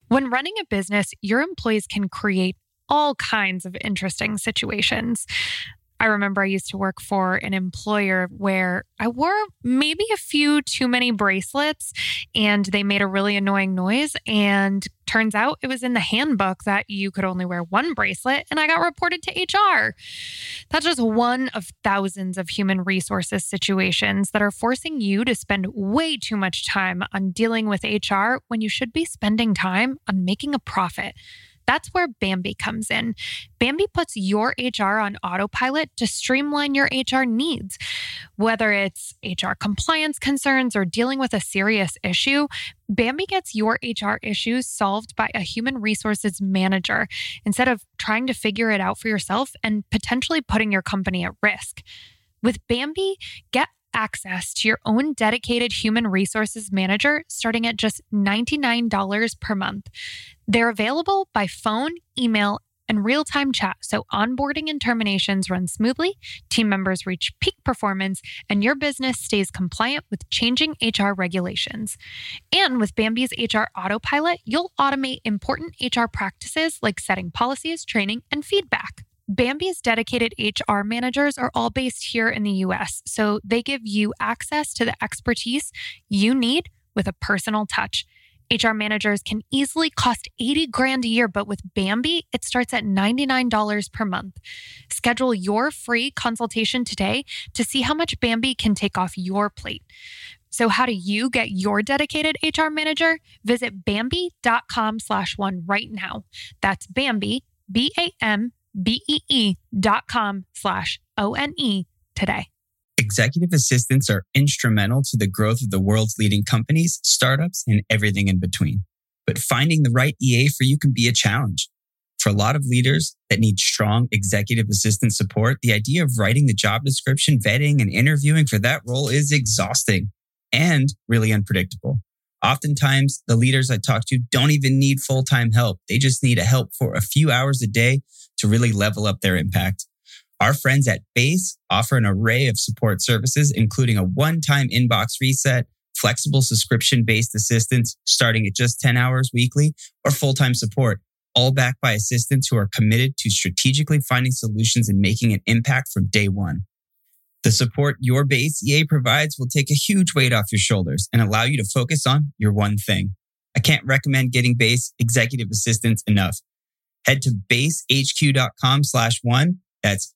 When running a business, your employees can create all kinds of interesting situations. I remember I used to work for an employer where I wore maybe a few too many bracelets and they made a really annoying noise. And turns out it was in the handbook that you could only wear one bracelet, and I got reported to HR. That's just one of thousands of human resources situations that are forcing you to spend way too much time on dealing with HR when you should be spending time on making a profit. That's where Bambee comes in. Bambee puts your HR on autopilot to streamline your HR needs. Whether it's HR compliance concerns or dealing with a serious issue, Bambee gets your HR issues solved by a human resources manager instead of trying to figure it out for yourself and potentially putting your company at risk. With Bambee, get access to your own dedicated human resources manager starting at just $99 per month. They're available by phone, email, and real-time chat, so onboarding and terminations run smoothly, team members reach peak performance, and your business stays compliant with changing HR regulations. And with Bambee's HR Autopilot, you'll automate important HR practices like setting policies, training, and feedback. Bambee's dedicated HR managers are all based here in the US, so they give you access to the expertise you need with a personal touch. HR managers can easily cost $80,000 a year, but with Bambee, it starts at $99 per month. Schedule your free consultation today to see how much Bambee can take off your plate. So how do you get your dedicated HR manager? Visit Bambee.com/one right now. That's Bambee, BAMBEE.com/ONE today. Executive assistants are instrumental to the growth of the world's leading companies, startups, and everything in between. But finding the right EA for you can be a challenge. For a lot of leaders that need strong executive assistant support, the idea of writing the job description, vetting, and interviewing for that role is exhausting and really unpredictable. Oftentimes, the leaders I talk to don't even need full-time help. They just need help for a few hours a day to really level up their impact. Our friends at Base offer an array of support services, including a one-time inbox reset, flexible subscription-based assistance starting at just 10 hours weekly, or full-time support, all backed by assistants who are committed to strategically finding solutions and making an impact from day one. The support your Base EA provides will take a huge weight off your shoulders and allow you to focus on your one thing. I can't recommend getting Base executive assistance enough. Head to basehq.com/one. That's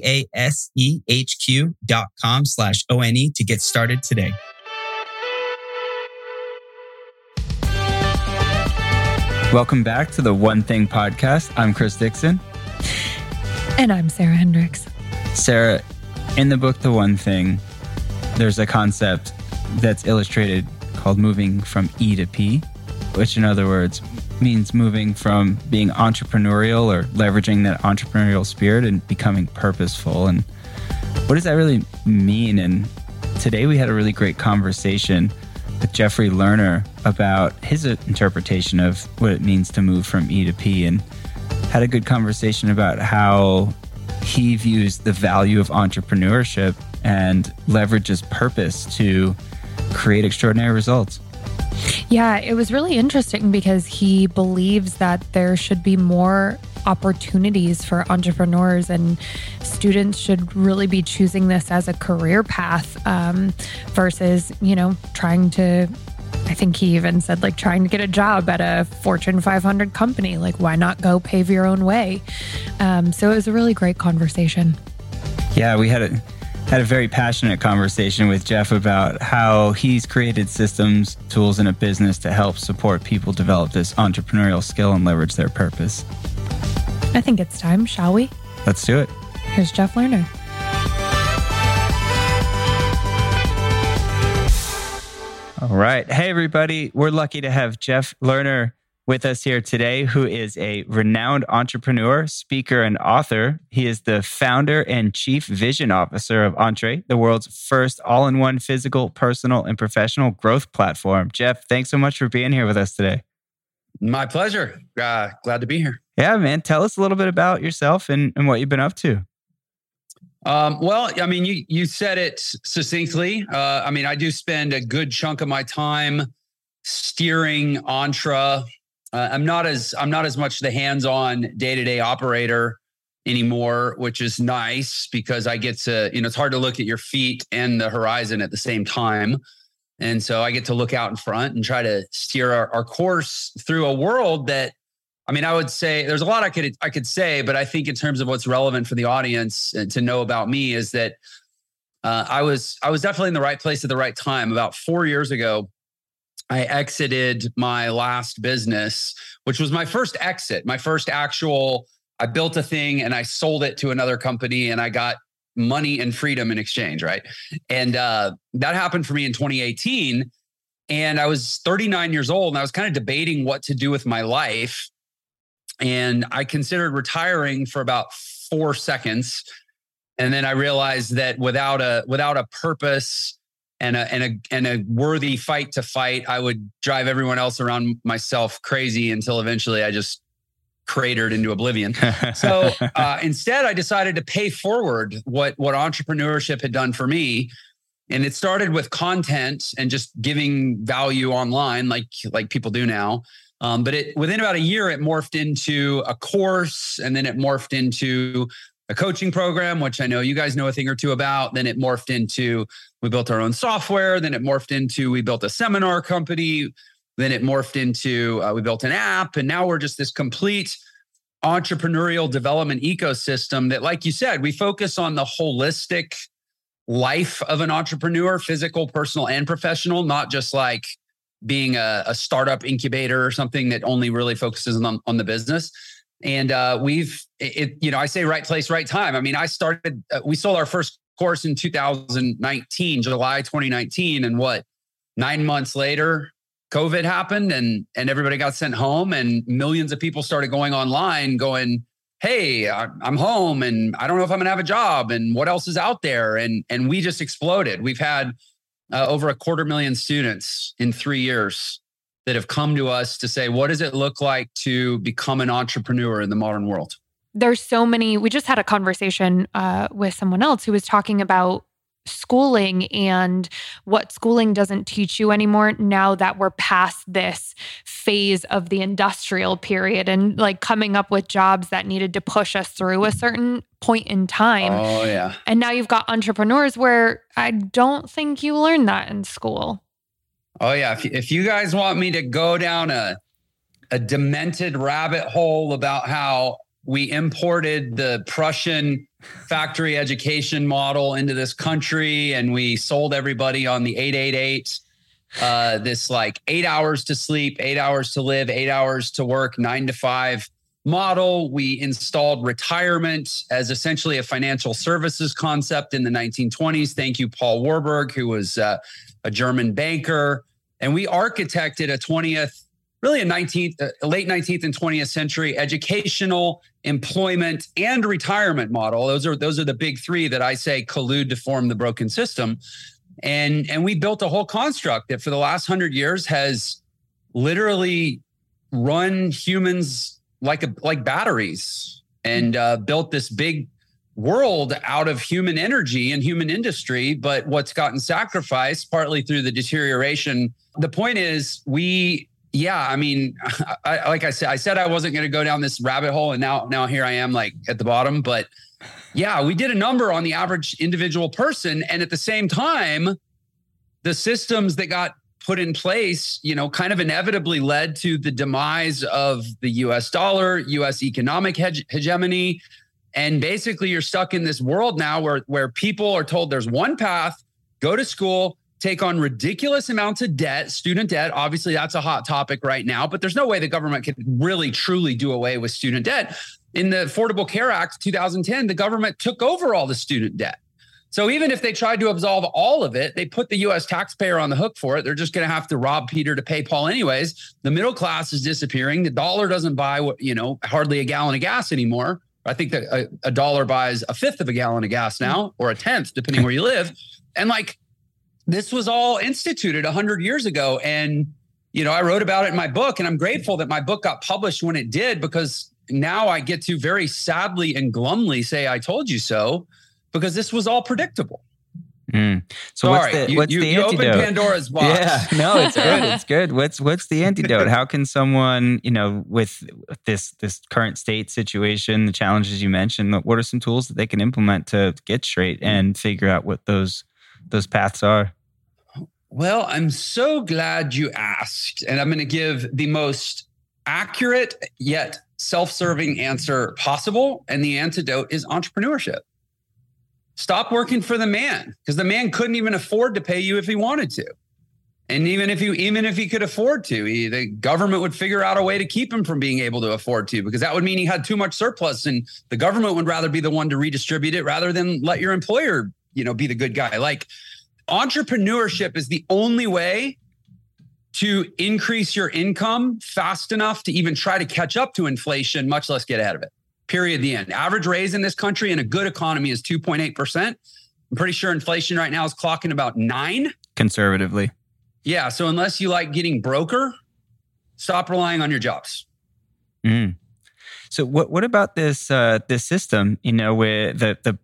basehq.com/ONE to get started today. Welcome back to the One Thing podcast. I'm Chris Dixon. And I'm Sarah Hendricks. Sarah, in the book, The One Thing, there's a concept that's illustrated called moving from E to P, which in other words means moving from being entrepreneurial or leveraging that entrepreneurial spirit and becoming purposeful. And what does that really mean? And today we had a really great conversation with Jeffrey Lerner about his interpretation of what it means to move from E to P, and had a good conversation about how he views the value of entrepreneurship and leverages purpose to create extraordinary results. Yeah, it was really interesting because he believes that there should be more opportunities for entrepreneurs, and students should really be choosing this as a career path versus, trying to, I think he even said, trying to get a job at a Fortune 500 company. Why not go pave your own way? So it was a really great conversation. Yeah, we had a very passionate conversation with Jeff about how he's created systems, tools in a business to help support people develop this entrepreneurial skill and leverage their purpose. I think it's time, shall we? Let's do it. Here's Jeff Lerner. All right. Hey, everybody. We're lucky to have Jeff Lerner with us here today, who is a renowned entrepreneur, speaker, and author. He is the founder and chief vision officer of Entre, the world's first all-in-one physical, personal, and professional growth platform. Jeff, thanks so much for being here with us today. My pleasure. Glad to be here. Yeah, man. Tell us a little bit about yourself and what you've been up to. You said it succinctly. I do spend a good chunk of my time steering Entre I'm not as much the hands-on day-to-day operator anymore, which is nice because I get to, it's hard to look at your feet and the horizon at the same time. And so I get to look out in front and try to steer our course through a world that, I would say there's a lot I could say, but I think in terms of what's relevant for the audience to know about me is that I was definitely in the right place at the right time. About 4 years ago, I exited my last business, which was my first exit, my first actual, I built a thing and I sold it to another company and I got money and freedom in exchange, right? And that happened for me in 2018. And I was 39 years old and I was kind of debating what to do with my life. And I considered retiring for about 4 seconds. And then I realized that without a purpose and a worthy fight to fight, I would drive everyone else around myself crazy until eventually I just cratered into oblivion. So instead, I decided to pay forward what entrepreneurship had done for me. And it started with content and just giving value online like people do now. But within about a year, it morphed into a course, and then it morphed into a coaching program, which I know you guys know a thing or two about. Then it morphed into, we built our own software. Then it morphed into, we built a seminar company. Then it morphed into, we built an app. And now we're just this complete entrepreneurial development ecosystem that, like you said, we focus on the holistic life of an entrepreneur, physical, personal, and professional, not just like being a startup incubator or something that only really focuses on the business. And I say right place, right time. We sold our first course in 2019, July 2019. And 9 months later, COVID happened and everybody got sent home and millions of people started going online going, hey, I'm home and I don't know if I'm going to have a job and what else is out there. And we just exploded. We've had over 250,000 students in 3 years that have come to us to say, what does it look like to become an entrepreneur in the modern world? There's so many. We just had a conversation with someone else who was talking about schooling and what schooling doesn't teach you anymore now that we're past this phase of the industrial period and like coming up with jobs that needed to push us through a certain point in time. Oh, yeah. And now you've got entrepreneurs where I don't think you learn that in school. Oh, yeah. If you guys want me to go down a demented rabbit hole about how we imported the Prussian factory education model into this country and we sold everybody on the 888, this like 8 hours to sleep, 8 hours to live, 8 hours to work, 9 to 5 model. We installed retirement as essentially a financial services concept in the 1920s. Thank you, Paul Warburg, who was a German banker. And we architected a late 19th and 20th century educational, employment, and retirement model. Those are the big three that I say collude to form the broken system. And we built a whole construct that for the last 100 years has literally run humans like batteries and built this big world out of human energy and human industry. But what's gotten sacrificed partly through the deterioration. The point is like I said I wasn't going to go down this rabbit hole, and now here I am, like at the bottom. But yeah, we did a number on the average individual person, and at the same time, the systems that got put in place, kind of inevitably led to the demise of the U.S. dollar, U.S. economic hegemony, and basically you're stuck in this world now where people are told there's one path: go to school, take on ridiculous amounts of debt, student debt. Obviously, that's a hot topic right now, but there's no way the government could really, truly do away with student debt. In the Affordable Care Act 2010, the government took over all the student debt. So even if they tried to absolve all of it, they put the U.S. taxpayer on the hook for it. They're just going to have to rob Peter to pay Paul anyways. The middle class is disappearing. The dollar doesn't buy hardly a gallon of gas anymore. I think that a dollar buys a fifth of a gallon of gas now, or a tenth, depending where you live. And this was all instituted 100 years ago. And, I wrote about it in my book, and I'm grateful that my book got published when it did, because now I get to very sadly and glumly say, I told you so, because this was all predictable. So Sorry, what's the you antidote? opened Pandora's box. Yeah, no, it's good. It's good. What's the antidote? How can someone, with this current state situation, the challenges you mentioned, what are some tools that they can implement to get straight and figure out what those paths are? Well, I'm so glad you asked, and I'm going to give the most accurate yet self-serving answer possible, and the antidote is entrepreneurship. Stop working for the man, because the man couldn't even afford to pay you if he wanted to. And even if he could afford to, the government would figure out a way to keep him from being able to afford to, because that would mean he had too much surplus, and the government would rather be the one to redistribute it rather than let your employer, be the good guy. Like, entrepreneurship is the only way to increase your income fast enough to even try to catch up to inflation, much less get ahead of it. Period. The end. Average raise in this country in a good economy is 2.8%. I'm pretty sure inflation right now is clocking about 9%. Conservatively. Yeah. So unless you like getting broker, stop relying on your jobs. So what about this system? With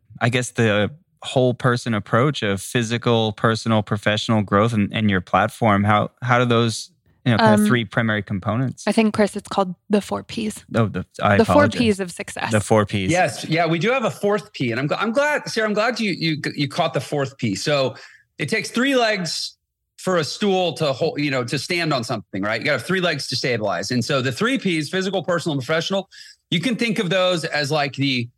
the whole person approach of physical, personal, professional growth and your platform. How do those kind of three primary components? I think, Chris, it's called the 4 Ps. Oh, the 4 Ps of success. The 4 Ps. Yes. Yeah, we do have a 4th P. And I'm glad, Sarah, I'm glad you caught the 4th P. So it takes 3 legs for a stool to hold, to stand on something, right? You got to have 3 legs to stabilize. And so the 3 Ps, physical, personal, and professional, you can think of those as like the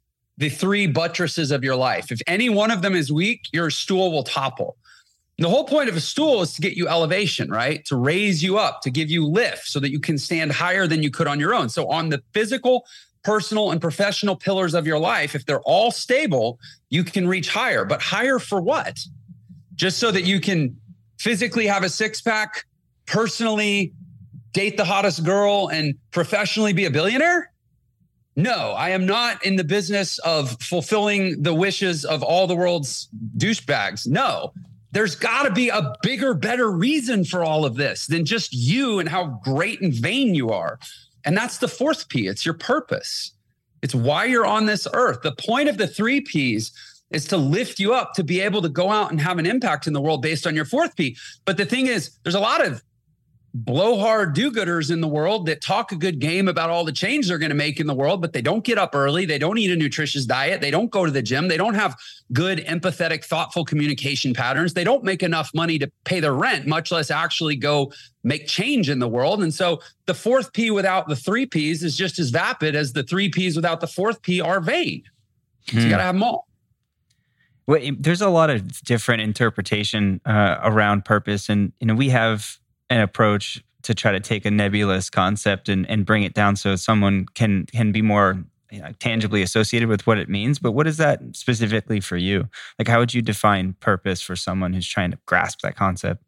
3 buttresses of your life. If any one of them is weak, your stool will topple. And the whole point of a stool is to get you elevation, right? To raise you up, to give you lift so that you can stand higher than you could on your own. So on the physical, personal, and professional pillars of your life, if they're all stable, you can reach higher. But higher for what? Just so that you can physically have a 6-pack, personally date the hottest girl, and professionally be a billionaire? No, I am not in the business of fulfilling the wishes of all the world's douchebags. No. There's got to be a bigger, better reason for all of this than just you and how great and vain you are. And that's the 4th P. It's your purpose. It's why you're on this earth. The point of the 3 Ps is to lift you up to be able to go out and have an impact in the world based on your 4th P. But the thing is, there's a lot of blowhard do-gooders in the world that talk a good game about all the change they're going to make in the world, but they don't get up early. They don't eat a nutritious diet. They don't go to the gym. They don't have good, empathetic, thoughtful communication patterns. They don't make enough money to pay their rent, much less actually go make change in the world. And so the 4th P without the 3 Ps is just as vapid as the 3 Ps without the 4th P are vain. So you got to have them all. Well, there's a lot of different interpretation around purpose. And, we have an approach to try to take a nebulous concept and bring it down so someone can be more tangibly associated with what it means. But what is that specifically for you? Like, how would you define purpose for someone who's trying to grasp that concept?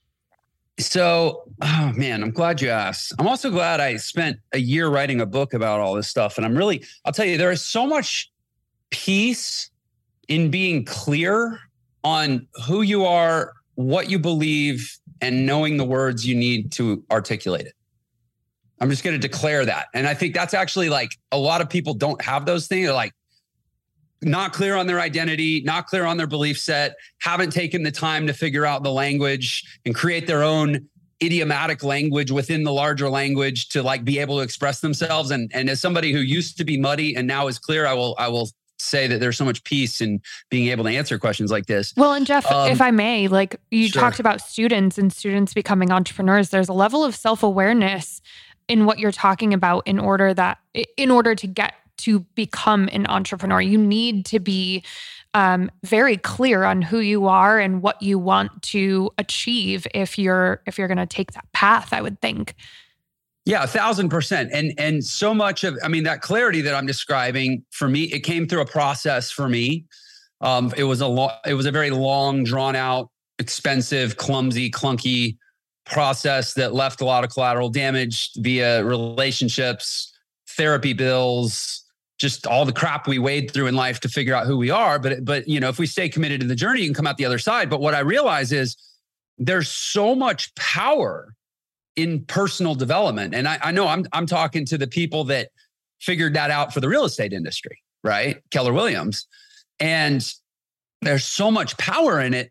So, oh man, I'm glad you asked. I'm also glad I spent a year writing a book about all this stuff. And I'll tell you, there is so much peace in being clear on who you are, what you believe, and knowing the words you need to articulate it. I'm just going to declare that. And I think that's actually like a lot of people don't have those things. They're like not clear on their identity, not clear on their belief set, haven't taken the time to figure out the language and create their own idiomatic language within the larger language to like be able to express themselves. And as somebody who used to be muddy and now is clear, I will say that there's so much peace in being able to answer questions like this. Well, and Jeff, if I may, like you talked about students becoming entrepreneurs, there's a level of self-awareness in what you're talking about in order to get to become an entrepreneur. You need to be very clear on who you are and what you want to achieve if you're going to take that path, I would think. Yeah, 1,000%. And so much of, that clarity that I'm describing for me, it came through a process for me. It was a very long, drawn out, expensive, clumsy, clunky process that left a lot of collateral damage via relationships, therapy bills, just all the crap we wade through in life to figure out who we are. But if we stay committed to the journey, you can come out the other side. But what I realize is there's so much power in personal development. And I know I'm talking to the people that figured that out for the real estate industry, right? Keller Williams. And there's so much power in it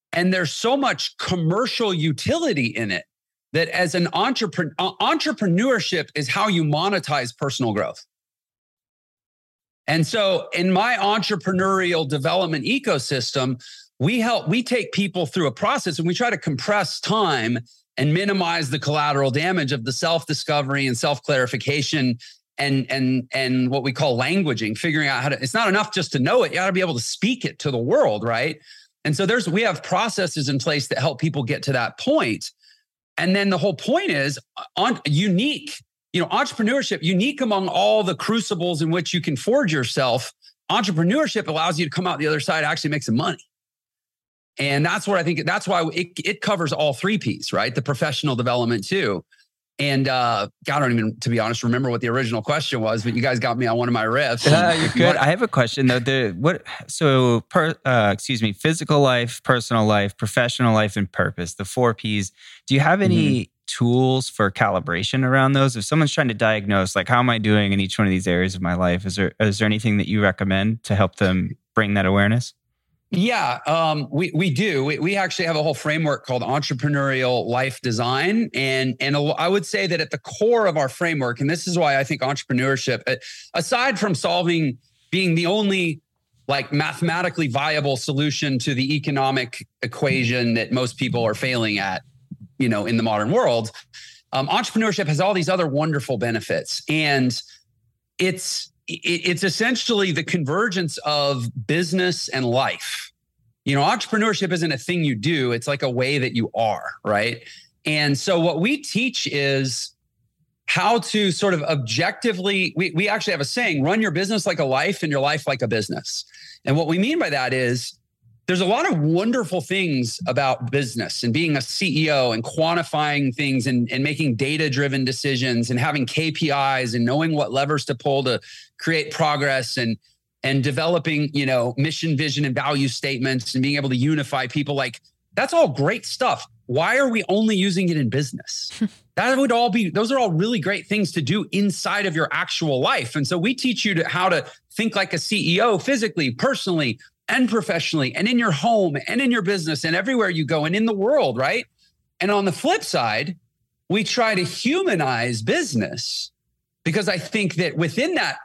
And there's so much commercial utility in it that as an entrepreneurship is how you monetize personal growth. And so in my entrepreneurial development ecosystem, we take people through a process and we try to compress time and minimize the collateral damage of the self-discovery and self-clarification and what we call languaging, figuring out how to, it's not enough just to know it. You got to be able to speak it to the world, right? And so we have processes in place that help people get to that point. And then the whole point is entrepreneurship, unique among all the crucibles in which you can forge yourself. Entrepreneurship allows you to come out the other side, actually make some money. And that's why it covers all 3 Ps, right? The professional development too. And I don't even, to be honest, remember what the original question was, but you guys got me on one of my riffs. You're good. I have a question though. Physical life, personal life, professional life, and purpose, the 4 Ps. Do you have any tools for calibration around those? If someone's trying to diagnose, like, how am I doing in each one of these areas of my life? Is there anything that you recommend to help them bring that awareness? Yeah, we do. We actually have a whole framework called Entrepreneurial Life Design. And I would say that at the core of our framework, and this is why I think entrepreneurship, aside from being the only like mathematically viable solution to the economic equation that most people are failing at, in the modern world, entrepreneurship has all these other wonderful benefits. And it's essentially the convergence of business and life. Entrepreneurship isn't a thing you do. It's like a way that you are, right? And so what we teach is how to sort of objectively, we actually have a saying, run your business like a life and your life like a business. And what we mean by that is there's a lot of wonderful things about business and being a CEO and quantifying things and making data-driven decisions and having KPIs and knowing what levers to pull to create progress and developing, mission, vision, and value statements and being able to unify people. Like, that's all great stuff. Why are we only using it in business? Those are all really great things to do inside of your actual life. And so we teach you how to think like a CEO physically, personally, and professionally, and in your home, and in your business, and everywhere you go, and in the world, right? And on the flip side, we try to humanize business because I think that within that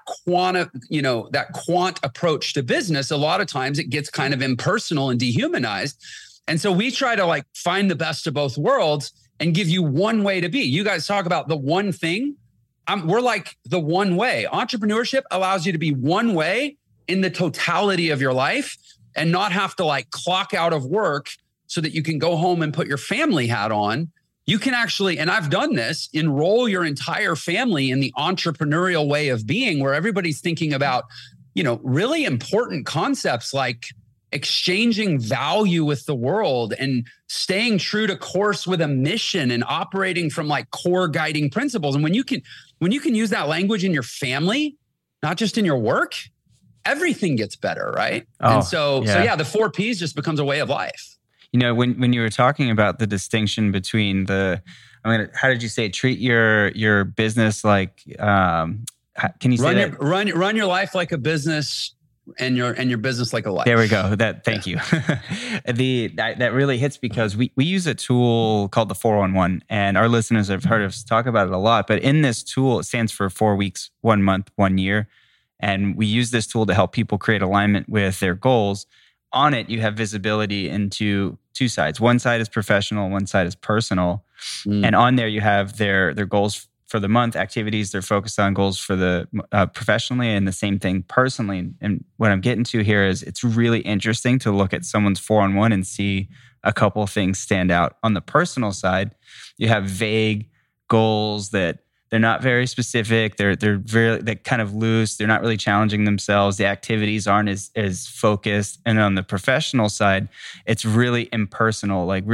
quant approach to business, a lot of times it gets kind of impersonal and dehumanized. And so we try to find the best of both worlds and give you one way to be. You guys talk about the one thing. We're like the one way. Entrepreneurship allows you to be one way in the totality of your life and not have to clock out of work so that you can go home and put your family hat on. You can actually, and I've done this, enroll your entire family in the entrepreneurial way of being where everybody's thinking about, really important concepts like exchanging value with the world and staying true to course with a mission and operating from core guiding principles. And when you can use that language in your family, not just in your work, everything gets better, right? And so the 4 Ps just becomes a way of life. When you were talking about the distinction between how did you say it? Treat your business like, can you say that? Run your life like a business and your business like a life. There we go. Thank you. That really hits because we use a tool called the 411, and our listeners have heard us talk about it a lot. But in this tool, it stands for 4 weeks, 1 month, 1 year. And we use this tool to help people create alignment with their goals. On it, you have visibility into 2 sides. One side is professional, one side is personal. And on there, you have their goals for the month, activities they're focused on, goals for the professionally, and the same thing personally. And what I'm getting to here is it's really interesting to look at someone's 4-on-1 and see a couple of things stand out. On the personal side, you have vague goals that they're not very specific. They're kind of loose. They're not really challenging themselves. The activities aren't as focused. And on the professional side, it's really impersonal. It's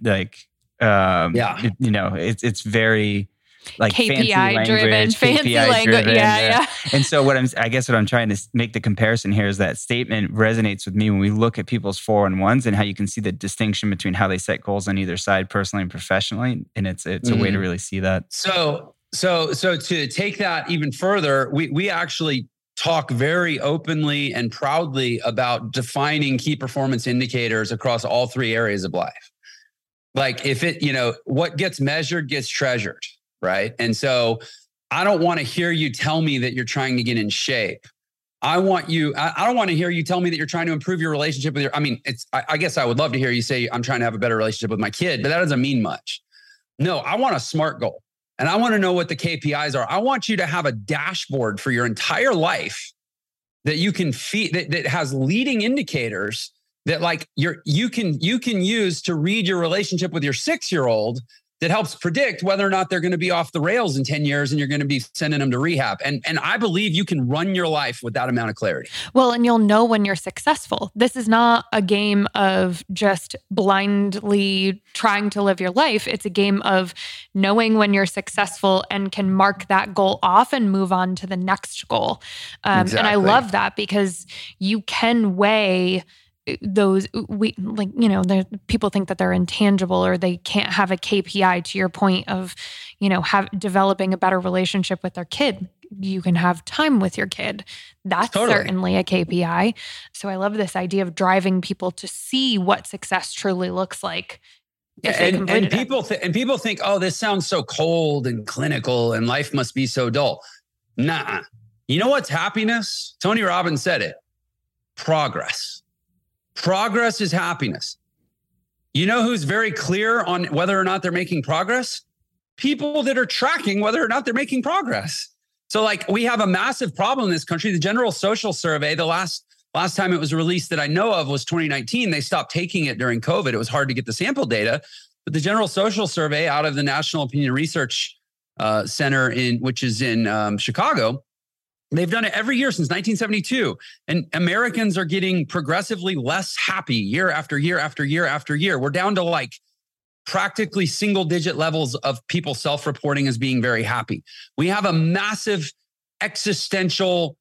very KPI driven, fancy language. Yeah. And so what I'm trying to make the comparison here is that statement resonates with me when we look at people's 4-on-1s and how you can see the distinction between how they set goals on either side, personally and professionally. And it's a way to really see that. So to take that even further, we actually talk very openly and proudly about defining key performance indicators across all three areas of life. Like if it, what gets measured gets treasured, right? And so I don't want to hear you tell me that you're trying to get in shape. I don't want to hear you tell me that you're trying to improve your relationship with I guess I would love to hear you say, I'm trying to have a better relationship with my kid, but that doesn't mean much. No, I want a SMART goal. And I want to know what the KPIs are. I want you to have a dashboard for your entire life that you can feed, that has leading indicators that you can use to read your relationship with your 6-year-old that helps predict whether or not they're going to be off the rails in 10 years and you're going to be sending them to rehab. And I believe you can run your life with that amount of clarity. Well, and you'll know when you're successful. This is not a game of just blindly trying to live your life. It's a game of knowing when you're successful and can mark that goal off and move on to the next goal. Exactly. And I love that because you can weigh those, people think that they're intangible or they can't have a KPI, to your point of, developing a better relationship with their kid. You can have time with your kid. That's certainly a KPI. So I love this idea of driving people to see what success truly looks like. And people think, oh, this sounds so cold and clinical and life must be so dull. Nah. You know what's happiness? Tony Robbins said it. Progress. Progress is happiness. You know who's very clear on whether or not they're making progress? People that are tracking whether or not they're making progress. So we have a massive problem in this country. The General Social Survey, the last time it was released that I know of was 2019. They stopped taking it during COVID. It was hard to get the sample data. But the General Social Survey out of the National Opinion Research Center, which is in Chicago, they've done it every year since 1972. And Americans are getting progressively less happy year after year after year after year. We're down to practically single digit levels of people self-reporting as being very happy. We have a massive existential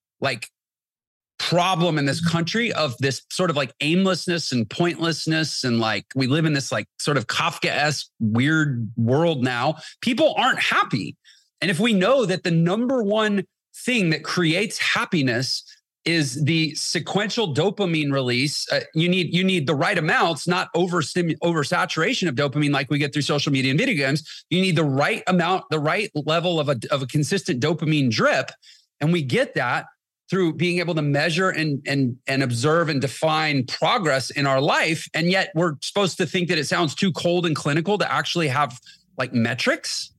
problem in this country of this sort of aimlessness and pointlessness. And we live in this sort of Kafka-esque weird world now. People aren't happy. And if we know that the number one thing that creates happiness is the sequential dopamine release. You need the right amounts, not oversaturation of dopamine like we get through social media and video games. You need the right amount, the right level of a consistent dopamine drip. And we get that through being able to measure and observe and define progress in our life. And yet we're supposed to think that it sounds too cold and clinical to actually have metrics.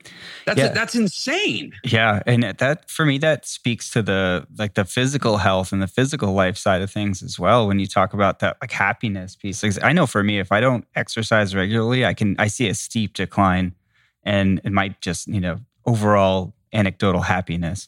That's insane. Yeah. And that, for me, that speaks to the physical health and the physical life side of things as well. When you talk about that happiness piece, I know for me, if I don't exercise regularly, I see a steep decline and it might just, overall anecdotal happiness.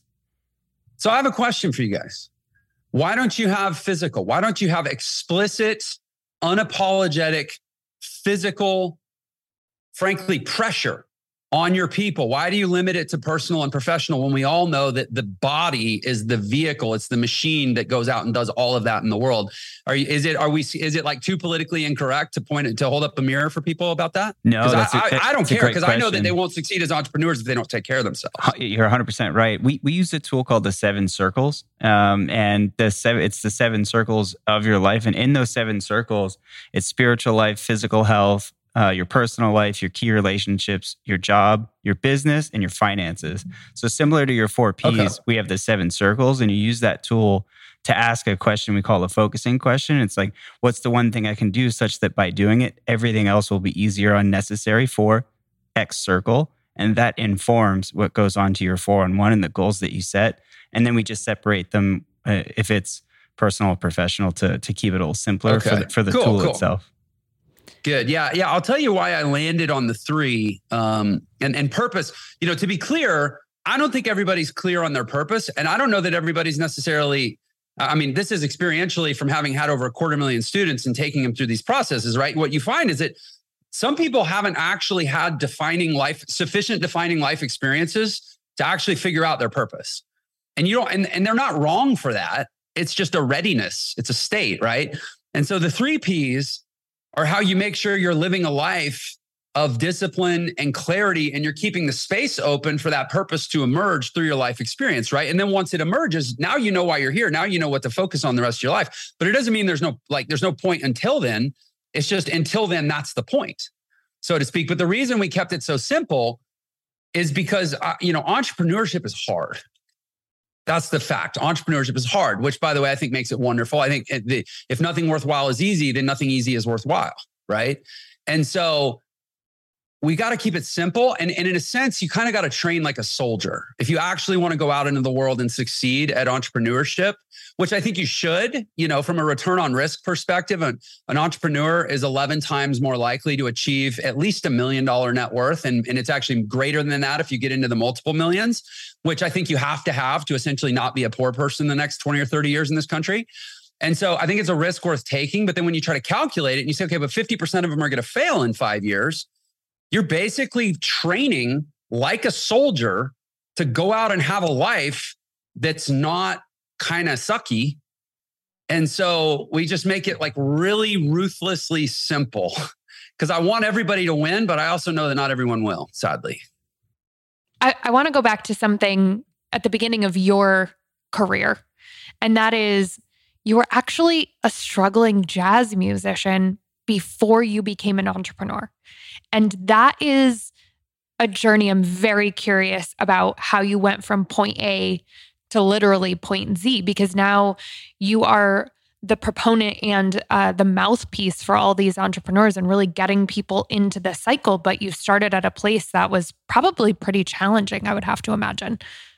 So I have a question for you guys. Why don't you have physical? Why don't you have explicit, unapologetic, physical, frankly, pressure on your people? Why do you limit it to personal and professional when we all know that the body is the vehicle, it's the machine that goes out and does all of that in the world? Is it too politically incorrect to hold up a mirror for people about that? No, I don't care because I know that they won't succeed as entrepreneurs if they don't take care of themselves. You're 100% right. We use a tool called the 7 circles, and it's the 7 circles of your life, and in those 7 circles, it's spiritual life, physical health, your personal life, your key relationships, your job, your business, and your finances. So similar to your 4 Ps, we have the 7 circles, and you use that tool to ask a question we call a focusing question. It's what's the one thing I can do such that by doing it, everything else will be easier or unnecessary for X circle. And that informs what goes on to your 4-on-1 and the goals that you set. And then we just separate them if it's personal or professional to keep it a little simpler for the tool itself. Good. Yeah. I'll tell you why I landed on the 3 and purpose. To be clear, I don't think everybody's clear on their purpose. And I don't know that everybody's necessarily, this is experientially from having had over 250,000 students and taking them through these processes, right? What you find is that some people haven't actually had sufficient defining life experiences to actually figure out their purpose. And and they're not wrong for that. It's just a readiness. It's a state, right? And so the 3 Ps are how you make sure you're living a life of discipline and clarity, and you're keeping the space open for that purpose to emerge through your life experience, right? And then once it emerges, now you know why you're here. Now you know what to focus on the rest of your life. But it doesn't mean there's no point until then. It's just until then, that's the point, so to speak. But the reason we kept it so simple is because entrepreneurship is hard. That's the fact. Entrepreneurship is hard, which, by the way, I think makes it wonderful. I think if nothing worthwhile is easy, then nothing easy is worthwhile, right? And so we got to keep it simple. And in a sense, you kind of got to train like a soldier. If you actually want to go out into the world and succeed at entrepreneurship, which I think you should, from a return on risk perspective, an entrepreneur is 11 times more likely to achieve at least $1 million net worth. And it's actually greater than that if you get into the multiple millions, which I think you have to essentially not be a poor person the next 20 or 30 years in this country. And so I think it's a risk worth taking. But then when you try to calculate it and you say, okay, but 50% of them are going to fail in 5 years, you're basically training like a soldier to go out and have a life that's not kind of sucky. And so we just make it like really ruthlessly simple because I want everybody to win, but I also know that not everyone will, sadly. I want to go back to something at the beginning of your career. And that is, you were actually a struggling jazz musician before you became an entrepreneur. And that is a journey I'm very curious about, how you went from point A to literally point Z, because now you are the proponent and the mouthpiece for all these entrepreneurs and really getting people into the cycle. But you started at a place that was probably pretty challenging, I would have to imagine.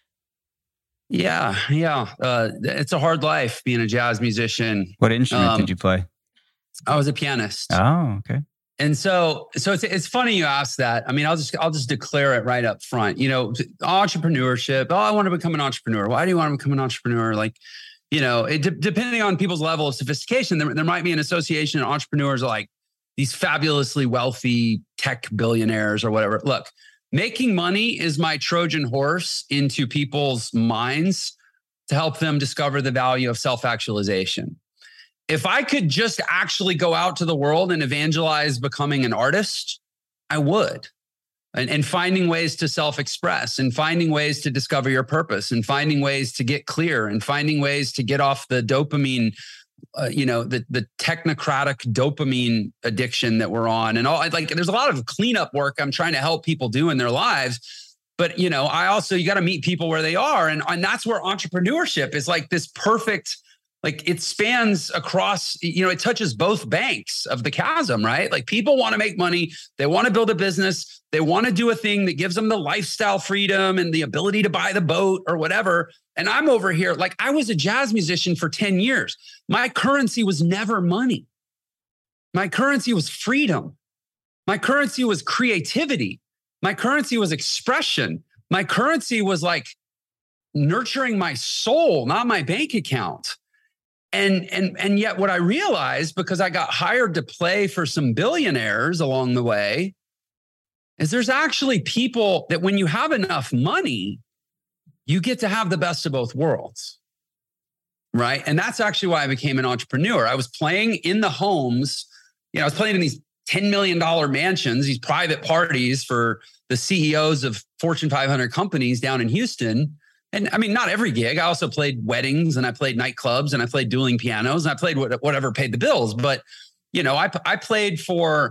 Yeah. It's a hard life being a jazz musician. What instrument did you play? I was a pianist. Oh, okay. And so it's funny you ask that. I mean, I'll just declare it right up front. Entrepreneurship. Oh, I want to become an entrepreneur. Why do you want to become an entrepreneur? Depending on people's level of sophistication, there might be an association of entrepreneurs like these fabulously wealthy tech billionaires or whatever. Look, making money is my Trojan horse into people's minds to help them discover the value of self-actualization. If I could just actually go out to the world and evangelize becoming an artist, I would. And finding ways to self-express and finding ways to discover your purpose and finding ways to get clear and finding ways to get off the dopamine, the technocratic dopamine addiction that we're on. And there's a lot of cleanup work I'm trying to help people do in their lives. But, you got to meet people where they are. And that's where entrepreneurship is like this perfect. Like it spans across, it touches both banks of the chasm, right? Like people want to make money. They want to build a business. They want to do a thing that gives them the lifestyle freedom and the ability to buy the boat or whatever. And I'm over here, like I was a jazz musician for 10 years. My currency was never money. My currency was freedom. My currency was creativity. My currency was expression. My currency was like nurturing my soul, not my bank account. And yet what I realized, because I got hired to play for some billionaires along the way, is there's actually people that when you have enough money, you get to have the best of both worlds, right? And that's actually why I became an entrepreneur. I was playing in the homes, I was playing in these $10 million mansions, these private parties for the CEOs of Fortune 500 companies down in Houston. And I mean, not every gig. I also played weddings and I played nightclubs and I played dueling pianos and I played whatever paid the bills. But, I played for,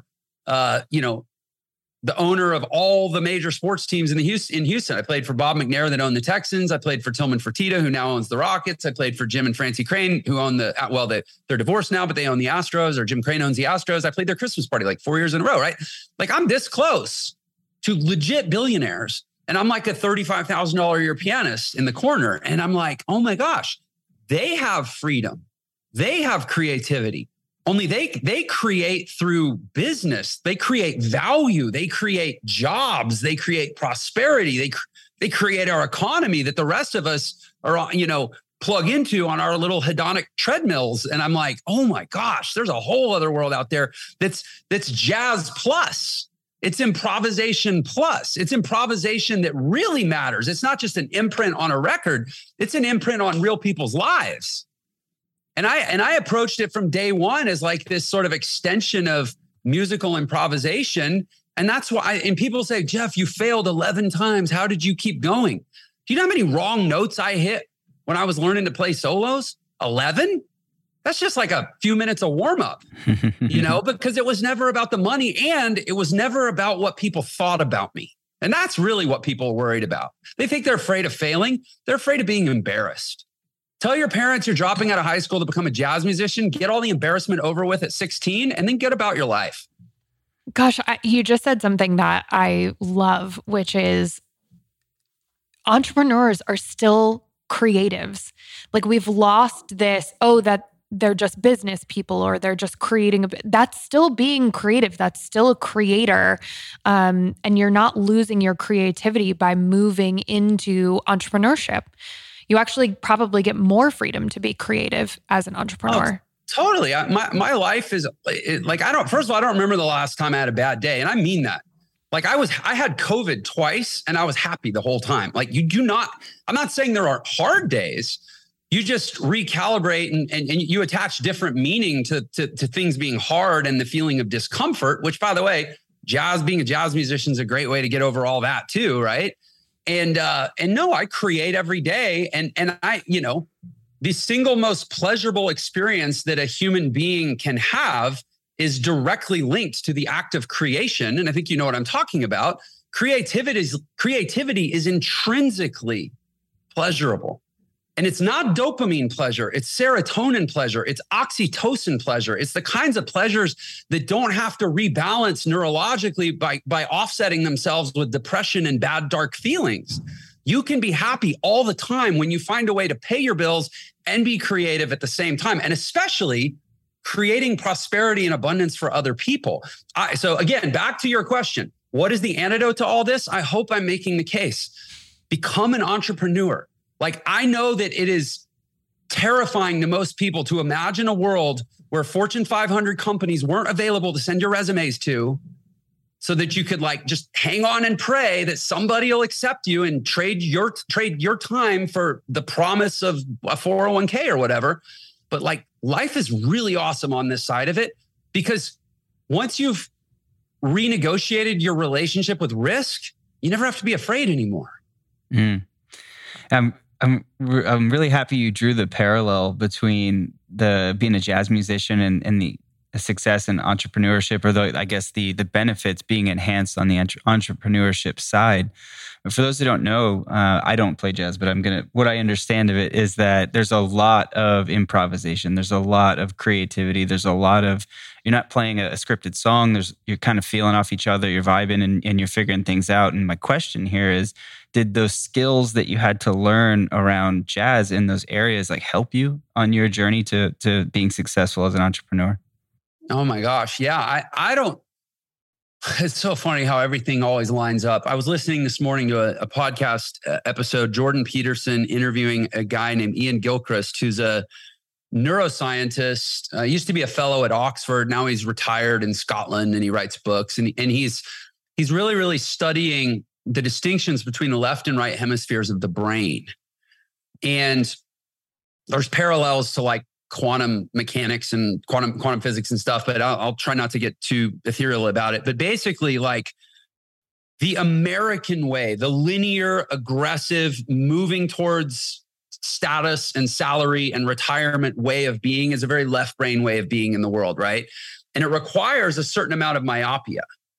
the owner of all the major sports teams in Houston. I played for Bob McNair that owned the Texans. I played for Tillman Fertitta, who now owns the Rockets. I played for Jim and Francie Crane, who own they're divorced now, but they own the Astros, or Jim Crane owns the Astros. I played their Christmas party like 4 years in a row, right? Like I'm this close to legit billionaires. And I'm like a $35,000 a year pianist in the corner. And I'm like, oh my gosh, they have freedom. They have creativity. Only they create through business. They create value. They create jobs. They create prosperity. They create our economy that the rest of us are, plug into on our little hedonic treadmills. And I'm like, oh my gosh, there's a whole other world out there that's jazz plus. It's improvisation plus. It's improvisation that really matters. It's not just an imprint on a record. It's an imprint on real people's lives. And I approached it from day one as like this sort of extension of musical improvisation. And that's why, and people say, Jeff, you failed 11 times. How did you keep going? Do you know how many wrong notes I hit when I was learning to play solos? 11? That's just like a few minutes of warm up, because it was never about the money and it was never about what people thought about me. And that's really what people are worried about. They think they're afraid of failing. They're afraid of being embarrassed. Tell your parents you're dropping out of high school to become a jazz musician, get all the embarrassment over with at 16, and then get about your life. Gosh, you just said something that I love, which is entrepreneurs are still creatives. Like we've lost this, that they're just business people or they're just creating. That's still being creative. That's still a creator. And you're not losing your creativity by moving into entrepreneurship. You actually probably get more freedom to be creative as an entrepreneur. Oh, totally. My life is like, first of all, I don't remember the last time I had a bad day. And I mean that. Like I had COVID twice and I was happy the whole time. Like I'm not saying there aren't hard days. You just recalibrate and you attach different meaning to things being hard and the feeling of discomfort, which by the way, being a jazz musician is a great way to get over all that too. Right. And no, I create every day. And I, the single most pleasurable experience that a human being can have is directly linked to the act of creation. And I think you know what I'm talking about. Creativity is intrinsically pleasurable. And it's not dopamine pleasure. It's serotonin pleasure. It's oxytocin pleasure. It's the kinds of pleasures that don't have to rebalance neurologically by offsetting themselves with depression and bad, dark feelings. You can be happy all the time when you find a way to pay your bills and be creative at the same time. And especially creating prosperity and abundance for other people. So again, back to your question, what is the antidote to all this? I hope I'm making the case. Become an entrepreneur. Like I know that it is terrifying to most people to imagine a world where Fortune 500 companies weren't available to send your resumes to so that you could like just hang on and pray that somebody will accept you and trade your time for the promise of a 401k or whatever. But like life is really awesome on this side of it because once you've renegotiated your relationship with risk, you never have to be afraid anymore. I'm really happy you drew the parallel between being a jazz musician and the success in entrepreneurship, or the benefits being enhanced on the entrepreneurship side. But for those who don't know, I don't play jazz, but what I understand of it is that there's a lot of improvisation. There's a lot of creativity. There's a lot of, you're not playing a scripted song. You're kind of feeling off each other. You're vibing and you're figuring things out. And my question here is, did those skills that you had to learn around jazz in those areas like help you on your journey to being successful as an entrepreneur? Oh my gosh. Yeah. I don't, it's so funny how everything always lines up. I was listening this morning to a podcast episode, Jordan Peterson interviewing a guy named Ian Gilchrist, who's a neuroscientist, used to be a fellow at Oxford. Now he's retired in Scotland and he writes books and he's really, really studying the distinctions between the left and right hemispheres of the brain. And there's parallels to like quantum mechanics and quantum physics and stuff, but I'll try not to get too ethereal about it. But basically, like the American way, the linear, aggressive, moving towards status and salary and retirement way of being is a very left brain way of being in the world, right? And it requires a certain amount of myopia.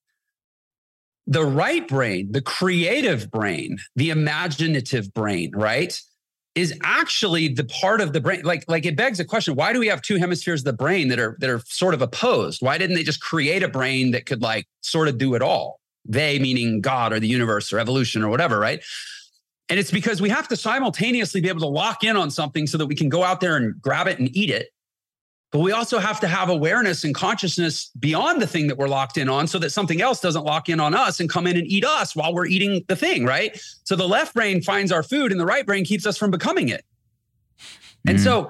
The right brain, the creative brain, the imaginative brain, right, is actually the part of the brain. Like it begs the question, why do we have two hemispheres of the brain that are sort of opposed? Why didn't they just create a brain that could like sort of do it all? They meaning God or the universe or evolution or whatever, right? And it's because we have to simultaneously be able to lock in on something so that we can go out there and grab it and eat it. But we also have to have awareness and consciousness beyond the thing that we're locked in on so that something else doesn't lock in on us and come in and eat us while we're eating the thing, right? So the left brain finds our food and the right brain keeps us from becoming it. And so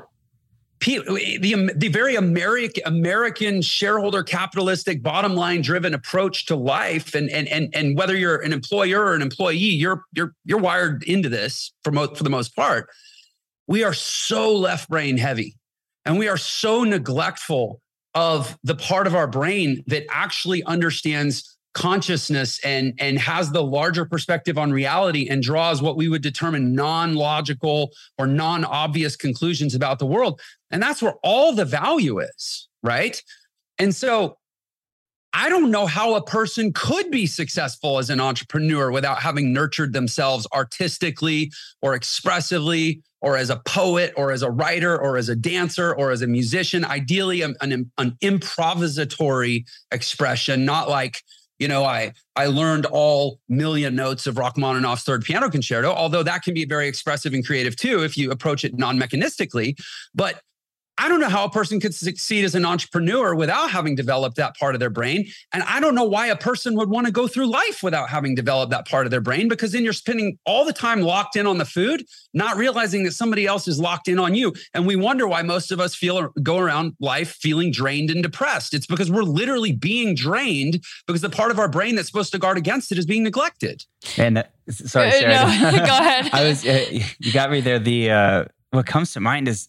the very American shareholder capitalistic bottom line driven approach to life and whether you're an employer or an employee, you're wired into this for the most part. We are so left brain heavy. And we are so neglectful of the part of our brain that actually understands consciousness and has the larger perspective on reality and draws what we would determine non-logical or non-obvious conclusions about the world. And that's where all the value is, right? And so I don't know how a person could be successful as an entrepreneur without having nurtured themselves artistically or expressively, or as a poet, or as a writer, or as a dancer, or as a musician. Ideally, an improvisatory expression, not like, I learned all million notes of Rachmaninoff's Third Piano Concerto, although that can be very expressive and creative too if you approach it non-mechanistically. But I don't know how a person could succeed as an entrepreneur without having developed that part of their brain. And I don't know why a person would want to go through life without having developed that part of their brain, because then you're spending all the time locked in on the food, not realizing that somebody else is locked in on you. And we wonder why most of us go around life feeling drained and depressed. It's because we're literally being drained because the part of our brain that's supposed to guard against it is being neglected. And sorry, Sarah. No, go ahead. You got me there. What comes to mind is,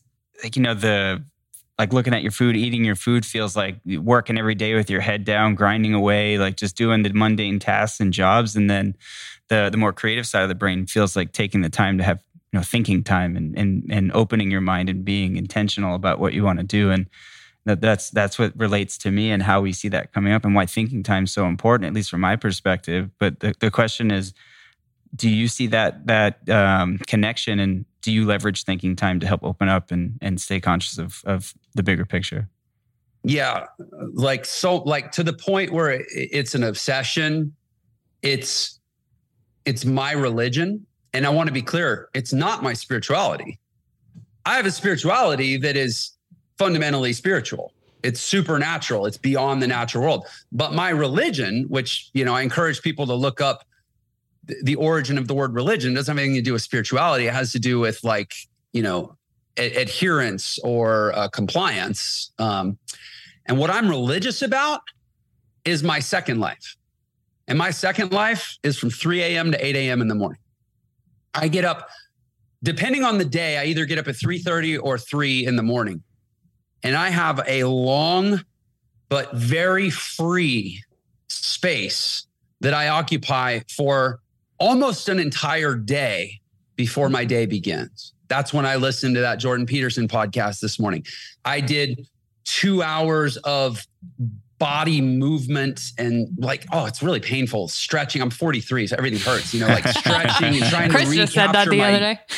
like looking at your food, eating your food feels like working every day with your head down, grinding away, like just doing the mundane tasks and jobs. And then the more creative side of the brain feels like taking the time to have, thinking time and opening your mind and being intentional about what you want to do. And that's what relates to me and how we see that coming up and why thinking time is so important, at least from my perspective. But the question is, do you see that connection, and do you leverage thinking time to help open up and stay conscious of the bigger picture? Yeah. Like to the point where it's an obsession. It's my religion. And I want to be clear, it's not my spirituality. I have a spirituality that is fundamentally spiritual. It's supernatural. It's beyond the natural world. But my religion, which, I encourage people to look up the origin of the word religion, doesn't have anything to do with spirituality. It has to do with adherence or compliance. And what I'm religious about is my second life. And my second life is from 3 a.m. to 8 a.m. in the morning. I get up, depending on the day, I either get up at 3:30 or 3 in the morning. And I have a long but very free space that I occupy for almost an entire day before my day begins. That's when I listened to that Jordan Peterson podcast this morning. I did 2 hours of body movement and it's really painful. Stretching. I'm 43, so everything hurts, stretching and trying Chris to recapture just said that the other day.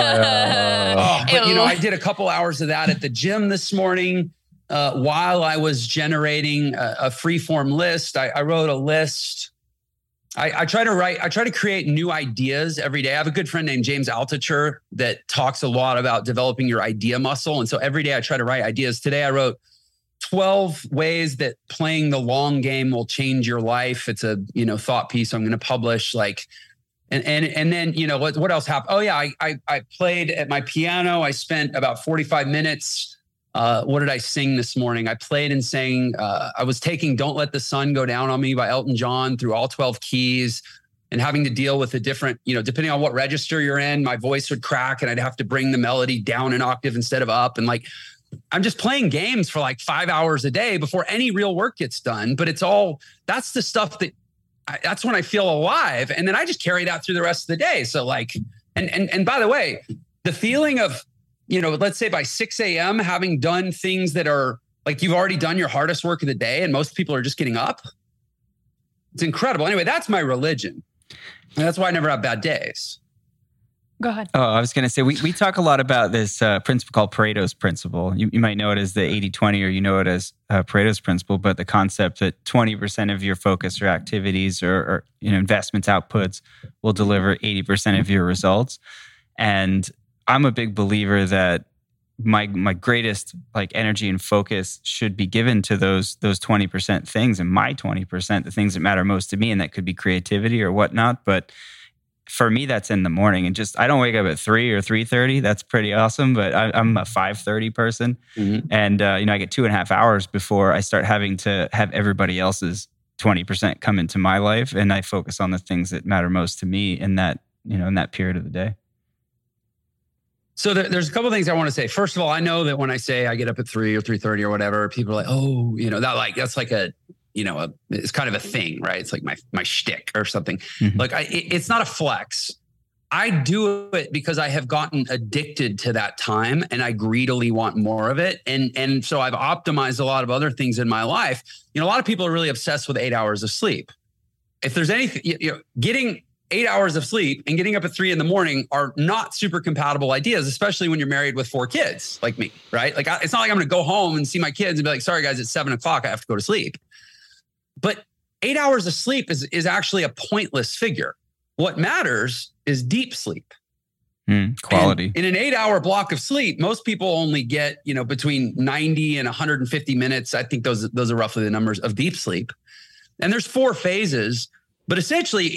I did a couple hours of that at the gym this morning while I was generating a free-form list. I wrote a list. I try to create new ideas every day. I have a good friend named James Altucher that talks a lot about developing your idea muscle. And so every day I try to write ideas. Today I wrote 12 ways that playing the long game will change your life. It's a, thought piece I'm going to publish. And then, what else happened? Oh yeah. I played at my piano. I spent about 45 minutes. What did I sing this morning? I played and sang. I was taking Don't Let the Sun Go Down on Me by Elton John through all 12 keys and having to deal with the different, depending on what register you're in, my voice would crack and I'd have to bring the melody down an octave instead of up. And I'm just playing games for 5 hours a day before any real work gets done. But that's the stuff that's when I feel alive. And then I just carry that through the rest of the day. So and by the way, the feeling of, let's say by 6 a.m., having done things that are you've already done your hardest work of the day and most people are just getting up. It's incredible. Anyway, that's my religion. And that's why I never have bad days. Go ahead. Oh, I was going to say, we talk a lot about this principle called Pareto's principle. You might know it as the 80-20 or you know it as Pareto's principle, but the concept that 20% of your focus or activities or investments, outputs will deliver 80% of your results. And I'm a big believer that my greatest energy and focus should be given to those 20% things, and my 20%, the things that matter most to me, and that could be creativity or whatnot. But for me, that's in the morning, and I don't wake up at 3 or 3:30. That's pretty awesome, but I'm a 5:30 person, and I get 2.5 hours before I start having to have everybody else's 20% come into my life, and I focus on the things that matter most to me in that period of the day. So there's a couple of things I want to say. First of all, I know that when I say I get up at 3 or 3:30 or whatever, people are like, oh, that's like a it's kind of a thing, right? It's like my shtick or something. Mhm. Like it's not a flex. I do it because I have gotten addicted to that time and I greedily want more of it. And so I've optimized a lot of other things in my life. A lot of people are really obsessed with 8 hours of sleep. If there's anything, getting 8 hours of sleep and getting up at 3 a.m. are not super compatible ideas, especially when you're married with 4 kids like me, right? Like it's not like I'm going to go home and see my kids and be like, sorry guys, it's 7 o'clock. I have to go to sleep. But 8 hours of sleep is actually a pointless figure. What matters is deep sleep. Quality. And in an 8-hour block of sleep, most people only get, between 90 and 150 minutes. I think those are roughly the numbers of deep sleep. And there's 4 phases, but essentially,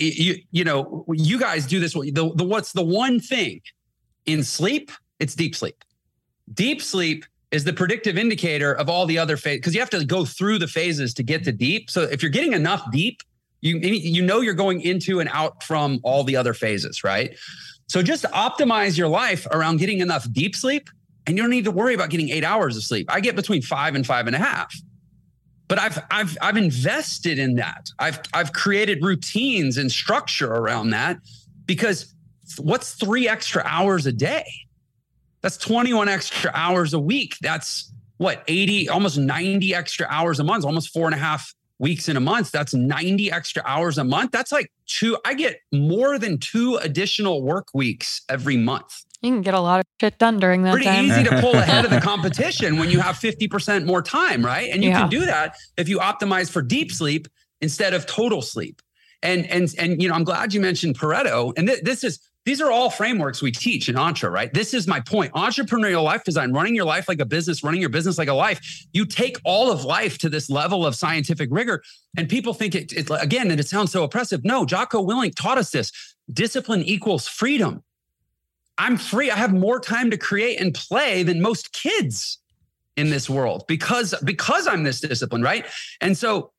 you guys do this. What's the one thing in sleep? It's deep sleep. Deep sleep is the predictive indicator of all the other phases, because you have to go through the phases to get to deep. So if you're getting enough deep, you're going into and out from all the other phases, right? So just optimize your life around getting enough deep sleep, and you don't need to worry about getting 8 hours of sleep. I get between 5 and 5.5, but I've invested in that. I've created routines and structure around that, because what's 3 extra hours a day? That's 21 extra hours a week. That's what, 80, almost 90 extra hours a month, almost 4.5 weeks in a month. That's 90 extra hours a month. That's like I get more than 2 additional work weeks every month. You can get a lot of shit done during that Pretty time. easy to pull ahead of the competition when you have 50% more time, right? And you can do that if you optimize for deep sleep instead of total sleep. And I'm glad you mentioned Pareto. And these are all frameworks we teach in Entre, right? This is my point. Entrepreneurial life design, running your life like a business, running your business like a life. You take all of life to this level of scientific rigor, and people think again, and it sounds so oppressive. No, Jocko Willink taught us this. Discipline equals freedom. I'm free. I have more time to create and play than most kids in this world because I'm this disciplined, right? And so,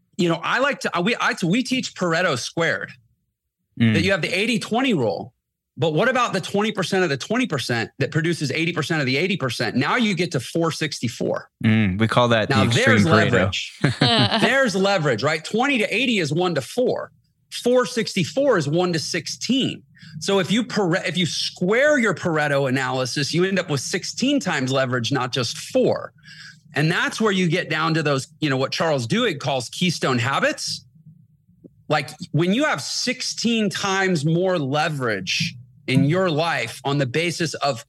we teach Pareto squared. That you have the 80-20 rule. But what about the 20% of the 20% that produces 80% of the 80%? Now you get to 464. We call that now the extreme there's leverage. Pareto. There's leverage, right? 20 to 80 is 1 to 4. 464 is 1 to 16. So if you square your Pareto analysis, you end up with 16 times leverage, not just 4. And that's where you get down to those, what Charles Duhigg calls keystone habits. Like when you have 16 times more leverage in your life on the basis of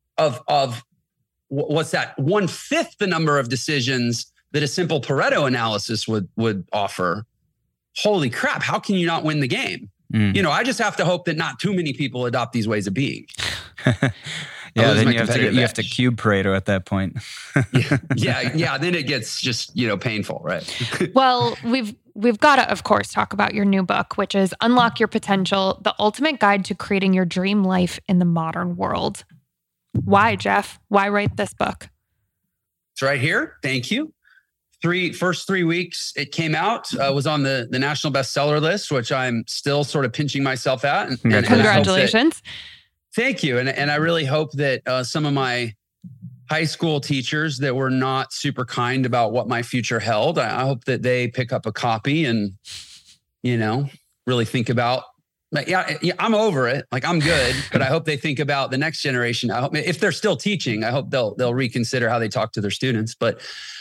what's that? 1/5 the number of decisions that a simple Pareto analysis would offer. Holy crap. How can you not win the game? I just have to hope that not too many people adopt these ways of being. Yeah, then you have to cube Pareto at that point. yeah. Then it gets just, painful, right? Well, we've got to, of course, talk about your new book, which is Unlock Your Potential, the ultimate guide to creating your dream life in the modern world. Why, Jeff? Why write this book? It's right here. Thank you. First 3 weeks it came out, was on the national bestseller list, which I'm still sort of pinching myself at. And congratulations. Thank you. And I really hope that some of my high school teachers that were not super kind about what my future held, I hope that they pick up a copy and, really think about, I'm over it. Like I'm good, but I hope they think about the next generation. I hope if they're still teaching, I hope they'll reconsider how they talk to their students. But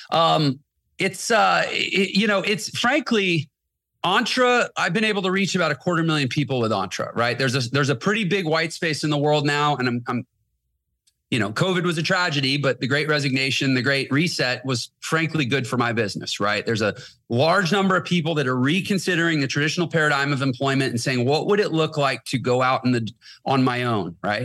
it's frankly, Entre, I've been able to reach about 250,000 people with Entre, right? There's a pretty big white space in the world now. And I'm COVID was a tragedy, but the Great Resignation, the Great Reset was frankly good for my business, right? There's a large number of people that are reconsidering the traditional paradigm of employment and saying, what would it look like to go out on my own, right?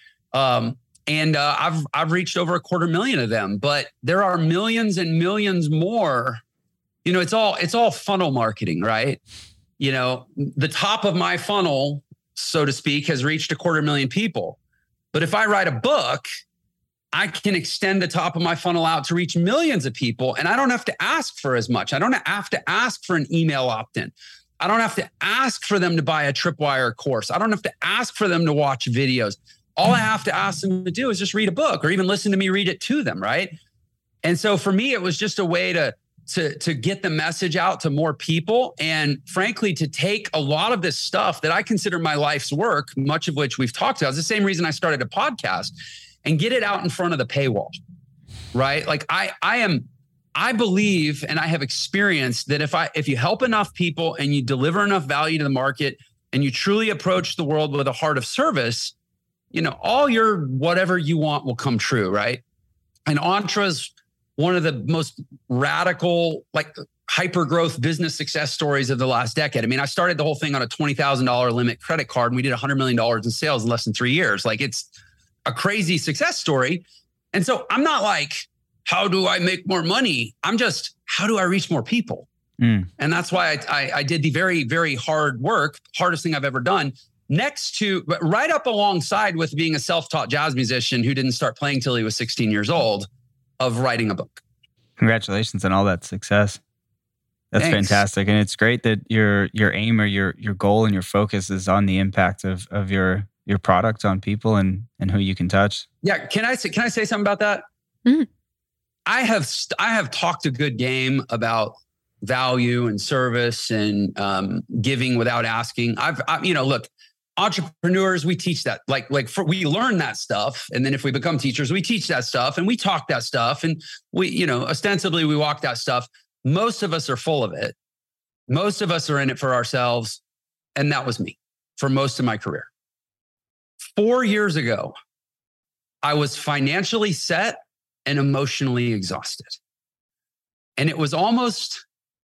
I've reached over 250,000 of them, but there are millions and millions more. It's all funnel marketing, right? The top of my funnel, so to speak, has reached 250,000 people. But if I write a book, I can extend the top of my funnel out to reach millions of people. And I don't have to ask for as much. I don't have to ask for an email opt-in. I don't have to ask for them to buy a Tripwire course. I don't have to ask for them to watch videos. All I have to ask them to do is just read a book or even listen to me read it to them, right? And so for me, it was just a way to to get the message out to more people. And frankly, to take a lot of this stuff that I consider my life's work, much of which we've talked about. It's the same reason I started a podcast, and get it out in front of the paywall, right? Like I believe, and I have experienced that if you help enough people and you deliver enough value to the market and you truly approach the world with a heart of service, all your whatever you want will come true, right? And Entra's one of the most radical, like hyper growth business success stories of the last decade. I mean, I started the whole thing on a $20,000 limit credit card, and we did $100 million in sales in less than 3 years. Like, it's a crazy success story. And so I'm not like, how do I make more money? I'm just, how do I reach more people? And that's why I did the very, very hard work, hardest thing I've ever done, but right up alongside with being a self-taught jazz musician who didn't start playing till he was 16 years old, of writing a book. Congratulations on all that success. That's Thanks. Fantastic. And it's great that your aim or your goal and your focus is on the impact of your product on people and who you can touch. Yeah. Can I say something about that? Mm-hmm. I have talked a good game about value and service and giving without asking. Look, entrepreneurs, we teach that. We learn that stuff, and then if we become teachers, we teach that stuff, and we talk that stuff, and we, ostensibly we walk that stuff. Most of us are full of it. Most of us are in it for ourselves, and that was me for most of my career. 4 years ago, I was financially set and emotionally exhausted. And it was almost,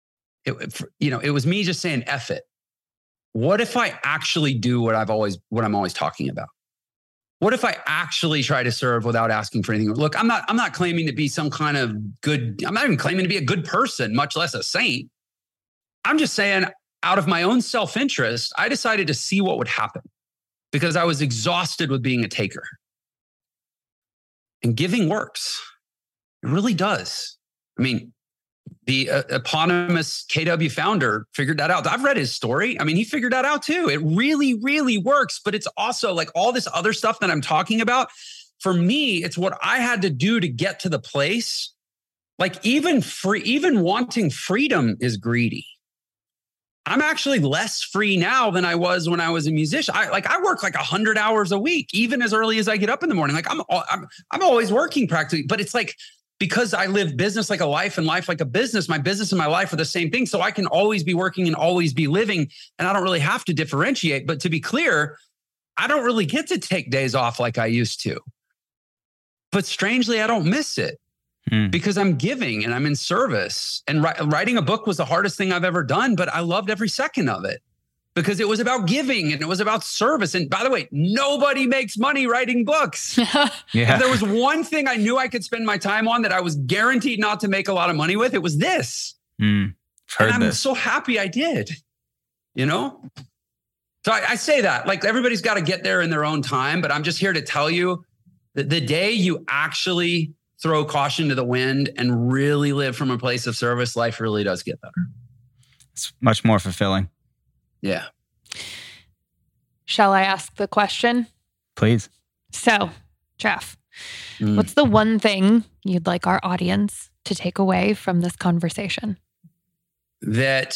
it was me just saying, F it. What if I actually do what I'm always talking about? What if I actually try to serve without asking for anything? Look, I'm not claiming to be some kind of good, I'm not even claiming to be a good person, much less a saint. I'm just saying, out of my own self-interest, I decided to see what would happen because I was exhausted with being a taker. And giving works. It really does. I mean, the eponymous KW founder figured that out. I've read his story. I mean, he figured that out too. It really, really works. But it's also like all this other stuff that I'm talking about. For me, it's what I had to do to get to the place. Like even wanting freedom is greedy. I'm actually less free now than I was when I was a musician. I work like 100 hours a week, even as early as I get up in the morning. Like I'm always working practically, but it's like, because I live business like a life and life like a business, my business and my life are the same thing. So I can always be working and always be living, and I don't really have to differentiate. But to be clear, I don't really get to take days off like I used to. But strangely, I don't miss it. Because I'm giving and I'm in service. And writing a book was the hardest thing I've ever done, but I loved every second of it because it was about giving and it was about service. And by the way, nobody makes money writing books. Yeah. If there was one thing I knew I could spend my time on that I was guaranteed not to make a lot of money with, it was this. And I'm so happy I did, So I say that, like, everybody's got to get there in their own time, but I'm just here to tell you that the day you actually throw caution to the wind and really live from a place of service, life really does get better. It's much more fulfilling. Yeah. Shall I ask the question? Please. So, Jeff, what's the one thing you'd like our audience to take away from this conversation? That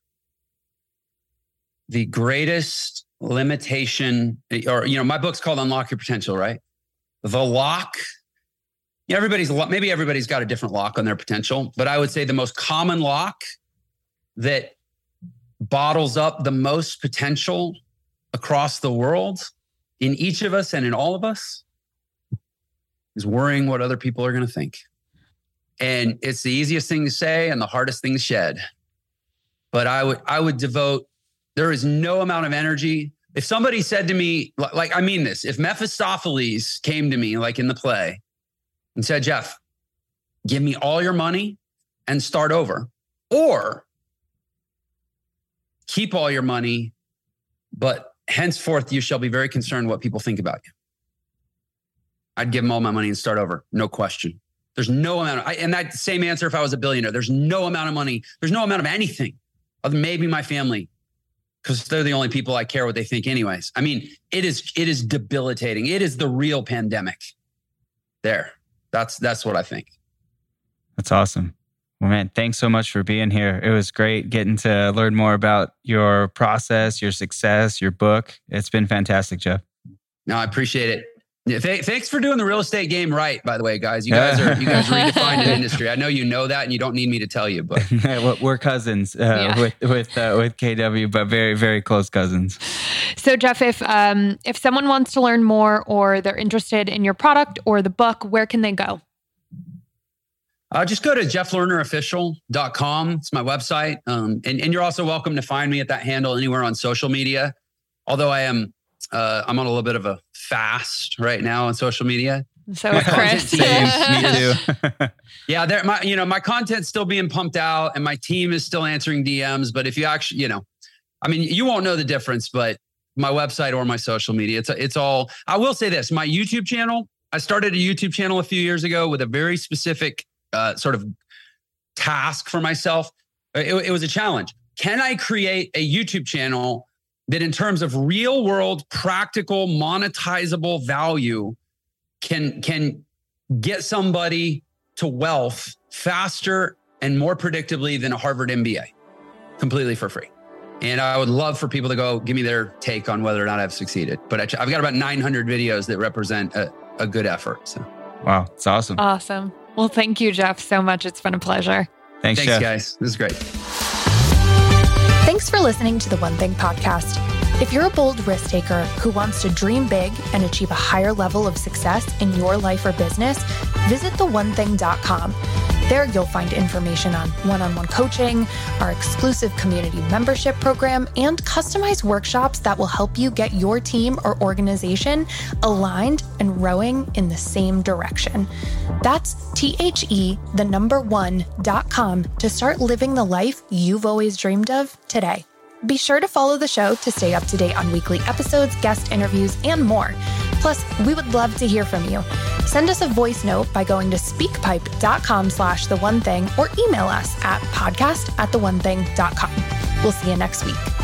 the greatest limitation, or, my book's called Unlock Your Potential, right? The lock. Maybe everybody's got a different lock on their potential, but I would say the most common lock that bottles up the most potential across the world in each of us and in all of us is worrying what other people are going to think. And it's the easiest thing to say and the hardest thing to shed. But I would devote, there is no amount of energy. If somebody said to me, like, I mean this, if Mephistopheles came to me, like in the play, and said, Jeff, give me all your money and start over, or keep all your money, but henceforth you shall be very concerned what people think about you, I'd give him all my money and start over. No question. There's no amount and that same answer if I was a billionaire. There's no amount of money. There's no amount of anything other than maybe my family, because they're the only people I care what they think anyways. I mean, it is debilitating. It is the real pandemic there. That's what I think. That's awesome. Well, man, thanks so much for being here. It was great getting to learn more about your process, your success, your book. It's been fantastic, Jeff. No, I appreciate it. Yeah, thanks for doing the real estate game right, by the way, guys. You guys redefined an industry. I know you know that, and you don't need me to tell you, but we're cousins with KW, but very, very close cousins. So, Jeff, if someone wants to learn more, or they're interested in your product or the book, where can they go? Just go to jefflernerofficial.com. It's my website, and you're also welcome to find me at that handle anywhere on social media. Although I'm on a little bit of a fast right now on social media. So is Chris. Me too. Yeah, my content's still being pumped out, and my team is still answering DMs. But if you actually, you won't know the difference. But my website or my social media, it's all. I will say this: my YouTube channel. I started a YouTube channel a few years ago with a very specific sort of task for myself. It was a challenge. Can I create a YouTube channel that, in terms of real world, practical, monetizable value, can get somebody to wealth faster and more predictably than a Harvard MBA, completely for free? And I would love for people to go give me their take on whether or not I've succeeded. But I've got about 900 videos that represent a good effort. So, wow, it's awesome. Awesome. Well, thank you, Jeff, so much. It's been a pleasure. Thanks, Jeff. Guys. This is great. Thanks for listening to the One Thing podcast. If you're a bold risk taker who wants to dream big and achieve a higher level of success in your life or business, visit theonething.com. There you'll find information on one-on-one coaching, our exclusive community membership program, and customized workshops that will help you get your team or organization aligned and rowing in the same direction. That's THE1.com to start living the life you've always dreamed of today. Be sure to follow the show to stay up to date on weekly episodes, guest interviews, and more. Plus, we would love to hear from you. Send us a voice note by going to speakpipe.com/theonething or email us at podcast@theonething.com. We'll see you next week.